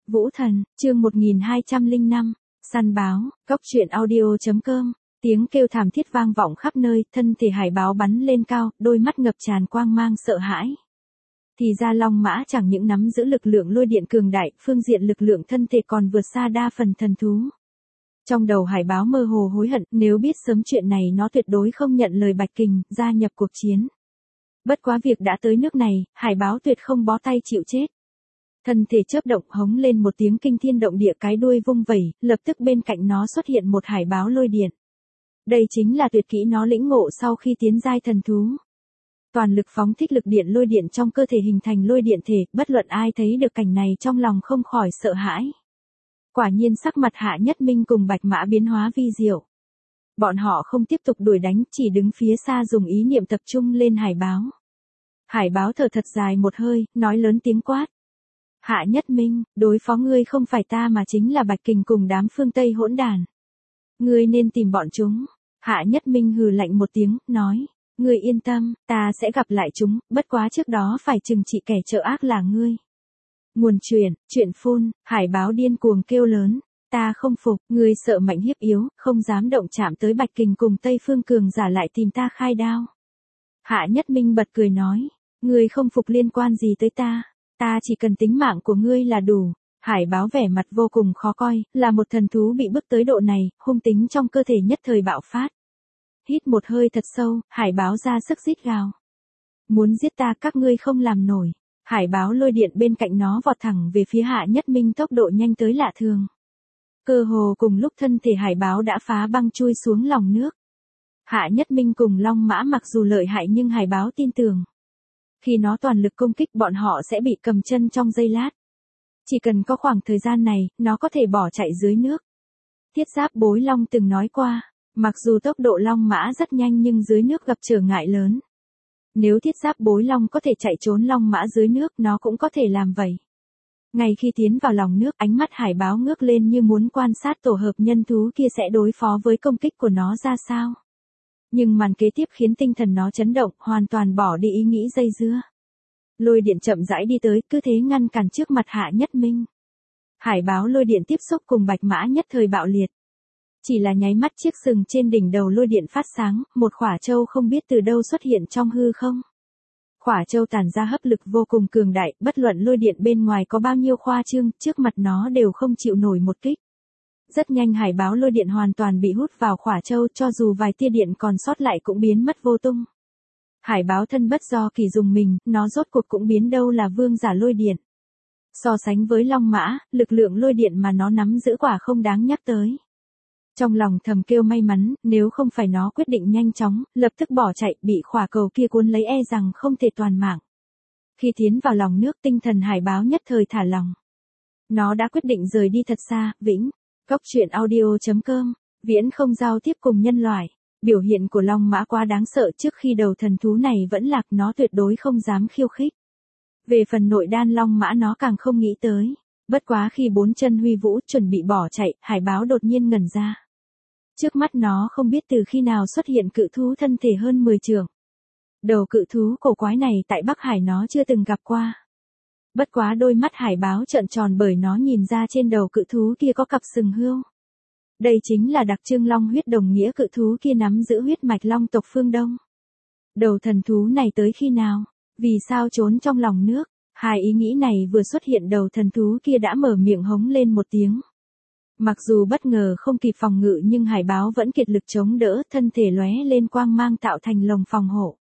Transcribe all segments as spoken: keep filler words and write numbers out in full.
Vũ Thần, chương một nghìn hai trăm lẻ năm, săn báo, góc truyện audio.com, tiếng kêu thảm thiết vang vọng khắp nơi, thân thể hải báo bắn lên cao, đôi mắt ngập tràn quang mang sợ hãi. Thì ra Long Mã chẳng những nắm giữ lực lượng lôi điện cường đại, phương diện lực lượng thân thể còn vượt xa đa phần thần thú. Trong đầu hải báo mơ hồ hối hận, nếu biết sớm chuyện này nó tuyệt đối không nhận lời Bạch Kình, gia nhập cuộc chiến. Bất quá việc đã tới nước này, hải báo tuyệt không bó tay chịu chết. Thân thể chớp động hống lên một tiếng kinh thiên động địa, cái đuôi vung vẩy, lập tức bên cạnh nó xuất hiện một hải báo lôi điện. Đây chính là tuyệt kỹ nó lĩnh ngộ sau khi tiến giai thần thú. Toàn lực phóng thích lực điện lôi điện trong cơ thể hình thành lôi điện thể, bất luận ai thấy được cảnh này trong lòng không khỏi sợ hãi. Quả nhiên sắc mặt Hạ Nhất Minh cùng Bạch Mã biến hóa vi diệu. Bọn họ không tiếp tục đuổi đánh, chỉ đứng phía xa dùng ý niệm tập trung lên hải báo. Hải báo thở thật dài một hơi, nói lớn tiếng quát. Hạ Nhất Minh, đối phó ngươi không phải ta mà chính là Bạch Kình cùng đám phương Tây hỗn đàn. Ngươi nên tìm bọn chúng. Hạ Nhất Minh hừ lạnh một tiếng, nói. Ngươi yên tâm, ta sẽ gặp lại chúng, bất quá trước đó phải trừng trị kẻ trợ ác là ngươi. Nguồn truyền, chuyện phun, hải báo điên cuồng kêu lớn. Ta không phục, ngươi sợ mạnh hiếp yếu, không dám động chạm tới Bạch Kình cùng Tây Phương Cường giả lại tìm ta khai đao. Hạ Nhất Minh bật cười nói. Ngươi không phục liên quan gì tới ta. Ta chỉ cần tính mạng của ngươi là đủ. Hải báo vẻ mặt vô cùng khó coi, là một thần thú bị bức tới độ này, hung tính trong cơ thể nhất thời bạo phát. Hít một hơi thật sâu, hải báo ra sức rít gào. Muốn giết ta các ngươi không làm nổi. Hải báo lôi điện bên cạnh nó vọt thẳng về phía Hạ Nhất Minh, tốc độ nhanh tới lạ thường. Cơ hồ cùng lúc thân thể hải báo đã phá băng chui xuống lòng nước. Hạ Nhất Minh cùng Long Mã mặc dù lợi hại nhưng hải báo tin tưởng. Khi nó toàn lực công kích bọn họ sẽ bị cầm chân trong giây lát. Chỉ cần có khoảng thời gian này, nó có thể bỏ chạy dưới nước. Thiết Giáp Bối Long từng nói qua, mặc dù tốc độ Long Mã rất nhanh nhưng dưới nước gặp trở ngại lớn. Nếu Thiết Giáp Bối Long có thể chạy trốn Long Mã dưới nước, nó cũng có thể làm vậy. Ngay khi tiến vào lòng nước, ánh mắt hải báo ngước lên như muốn quan sát tổ hợp nhân thú kia sẽ đối phó với công kích của nó ra sao. Nhưng màn kế tiếp khiến tinh thần nó chấn động, hoàn toàn bỏ đi ý nghĩ dây dưa. Lôi điện chậm rãi đi tới, cứ thế ngăn cản trước mặt Hạ Nhất Minh. Hải báo lôi điện tiếp xúc cùng Bạch Mã nhất thời bạo liệt. Chỉ là nháy mắt chiếc sừng trên đỉnh đầu lôi điện phát sáng, một khỏa châu không biết từ đâu xuất hiện trong hư không. Khỏa châu tản ra hấp lực vô cùng cường đại, bất luận lôi điện bên ngoài có bao nhiêu khoa trương, trước mặt nó đều không chịu nổi một kích. Rất nhanh hải báo lôi điện hoàn toàn bị hút vào khỏa châu, cho dù vài tia điện còn sót lại cũng biến mất vô tung. Hải báo thân bất do kỳ dùng mình, nó rốt cuộc cũng biến đâu là vương giả lôi điện. So sánh với Long Mã, lực lượng lôi điện mà nó nắm giữ quả không đáng nhắc tới. Trong lòng thầm kêu may mắn, nếu không phải nó quyết định nhanh chóng, lập tức bỏ chạy, bị khỏa cầu kia cuốn lấy e rằng không thể toàn mạng. Khi tiến vào lòng nước, tinh thần hải báo nhất thời thả lòng. Nó đã quyết định rời đi thật xa, vĩnh. Góc truyện audio.com, viễn không giao tiếp cùng nhân loại. Biểu hiện của Long Mã quá đáng sợ, trước khi đầu thần thú này vẫn lạc nó tuyệt đối không dám khiêu khích. Về phần nội đan Long Mã nó càng không nghĩ tới. Bất quá khi bốn chân huy vũ chuẩn bị bỏ chạy, hải báo đột nhiên ngẩn ra. Trước mắt nó không biết từ khi nào xuất hiện cự thú thân thể hơn mười trượng. Đầu cự thú cổ quái này tại Bắc Hải nó chưa từng gặp qua. Bất quá đôi mắt hải báo trợn tròn bởi nó nhìn ra trên đầu cự thú kia có cặp sừng hươu. Đây chính là đặc trưng long huyết, đồng nghĩa cự thú kia nắm giữ huyết mạch long tộc phương Đông. Đầu thần thú này tới khi nào? Vì sao trốn trong lòng nước? Hai ý nghĩ này vừa xuất hiện, đầu thần thú kia đã mở miệng hống lên một tiếng. Mặc dù bất ngờ không kịp phòng ngự nhưng hải báo vẫn kiệt lực chống đỡ, thân thể lóe lên quang mang tạo thành lồng phòng hộ.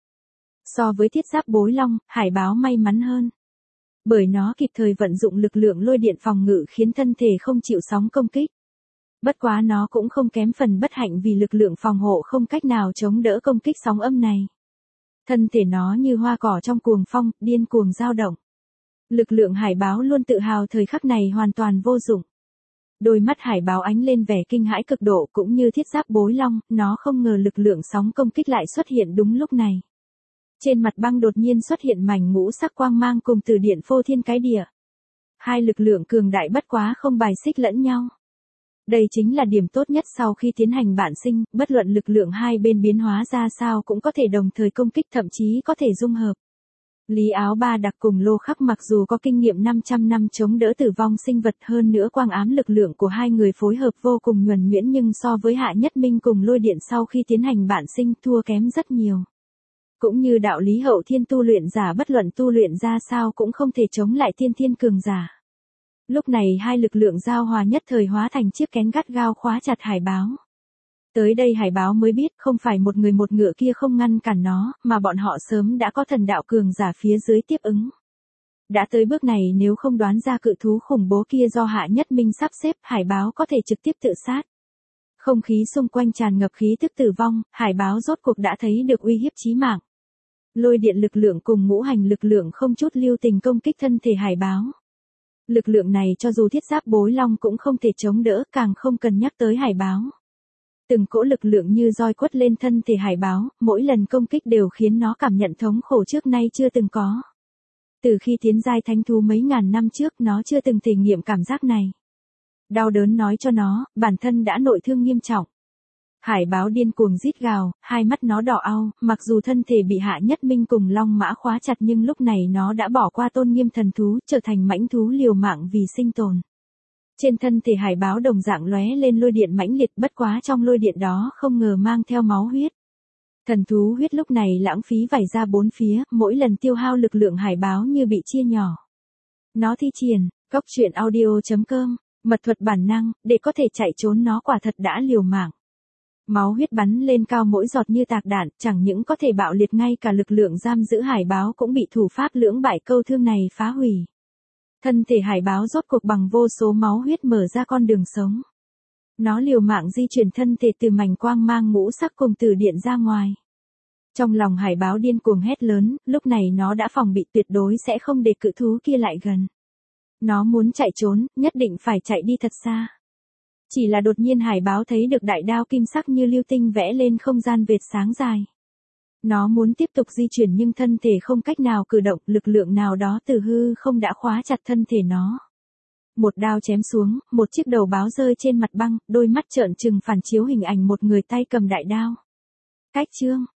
So với Thiết Giáp Bối Long, hải báo may mắn hơn. Bởi nó kịp thời vận dụng lực lượng lôi điện phòng ngự khiến thân thể không chịu sóng công kích. Bất quá nó cũng không kém phần bất hạnh vì lực lượng phòng hộ không cách nào chống đỡ công kích sóng âm này. Thân thể nó như hoa cỏ trong cuồng phong, điên cuồng dao động. Lực lượng hải báo luôn tự hào thời khắc này hoàn toàn vô dụng. Đôi mắt hải báo ánh lên vẻ kinh hãi cực độ, cũng như Thiết Giáp Bối Long, nó không ngờ lực lượng sóng công kích lại xuất hiện đúng lúc này. Trên mặt băng đột nhiên xuất hiện mảnh ngũ sắc quang mang cùng từ điện phô thiên cái địa. Hai lực lượng cường đại bất quá không bài xích lẫn nhau. Đây chính là điểm tốt nhất sau khi tiến hành bạn sinh, bất luận lực lượng hai bên biến hóa ra sao cũng có thể đồng thời công kích, thậm chí có thể dung hợp. Lý Áo Ba Đặc cùng Lô Khắc mặc dù có kinh nghiệm năm trăm năm chống đỡ tử vong sinh vật, hơn nữa quang ám lực lượng của hai người phối hợp vô cùng nhuần nhuyễn, nhưng so với Hạ Nhất Minh cùng Lôi Điện sau khi tiến hành bạn sinh thua kém rất nhiều. Cũng như đạo lý hậu thiên tu luyện giả bất luận tu luyện ra sao cũng không thể chống lại tiên thiên cường giả. Lúc này hai lực lượng giao hòa nhất thời hóa thành chiếc kén gắt gao khóa chặt Hải Báo. Tới đây Hải Báo mới biết không phải một người một ngựa kia không ngăn cản nó, mà bọn họ sớm đã có thần đạo cường giả phía dưới tiếp ứng. Đã tới bước này, nếu không đoán ra cự thú khủng bố kia do Hạ Nhất Minh sắp xếp, Hải Báo có thể trực tiếp tự sát. Không khí xung quanh tràn ngập khí tức tử vong, Hải Báo rốt cuộc đã thấy được uy hiếp chí mạng. Lôi điện lực lượng cùng ngũ hành lực lượng không chút lưu tình công kích thân thể Hải Báo. Lực lượng này cho dù thiết giáp bối long cũng không thể chống đỡ, càng không cần nhắc tới Hải Báo. Từng cỗ lực lượng như roi quất lên thân thể Hải Báo, mỗi lần công kích đều khiến nó cảm nhận thống khổ trước nay chưa từng có. Từ khi tiến giai thánh thú mấy ngàn năm trước, nó chưa từng thể nghiệm cảm giác này. Đau đớn nói cho nó, bản thân đã nội thương nghiêm trọng. Hải Báo điên cuồng rít gào, hai mắt nó đỏ au, mặc dù thân thể bị Hạ Nhất Minh cùng long mã khóa chặt, nhưng lúc này nó đã bỏ qua tôn nghiêm thần thú, trở thành mãnh thú liều mạng vì sinh tồn. Trên thân thể Hải Báo đồng dạng lóe lên lôi điện mãnh liệt, bất quá trong lôi điện đó không ngờ mang theo máu huyết. Thần thú huyết lúc này lãng phí vảy ra bốn phía, mỗi lần tiêu hao lực lượng Hải Báo như bị chia nhỏ. Nó thi triển, cốc truyện audio chấm com, mật thuật bản năng, để có thể chạy trốn nó quả thật đã liều mạng. Máu huyết bắn lên cao mỗi giọt như tạc đạn, chẳng những có thể bạo liệt, ngay cả lực lượng giam giữ Hải Báo cũng bị thủ pháp lưỡng bại câu thương này phá hủy. Thân thể Hải Báo rốt cuộc bằng vô số máu huyết mở ra con đường sống. Nó liều mạng di chuyển thân thể từ mảnh quang mang ngũ sắc cùng từ điện ra ngoài. Trong lòng Hải Báo điên cuồng hét lớn, lúc này nó đã phòng bị tuyệt đối sẽ không để cự thú kia lại gần. Nó muốn chạy trốn, nhất định phải chạy đi thật xa. Chỉ là đột nhiên Hải Báo thấy được đại đao kim sắc như lưu tinh vẽ lên không gian vệt sáng dài. Nó muốn tiếp tục di chuyển nhưng thân thể không cách nào cử động, lực lượng nào đó từ hư không đã khóa chặt thân thể nó. Một đao chém xuống, một chiếc đầu báo rơi trên mặt băng, đôi mắt trợn trừng phản chiếu hình ảnh một người tay cầm đại đao. Cách chương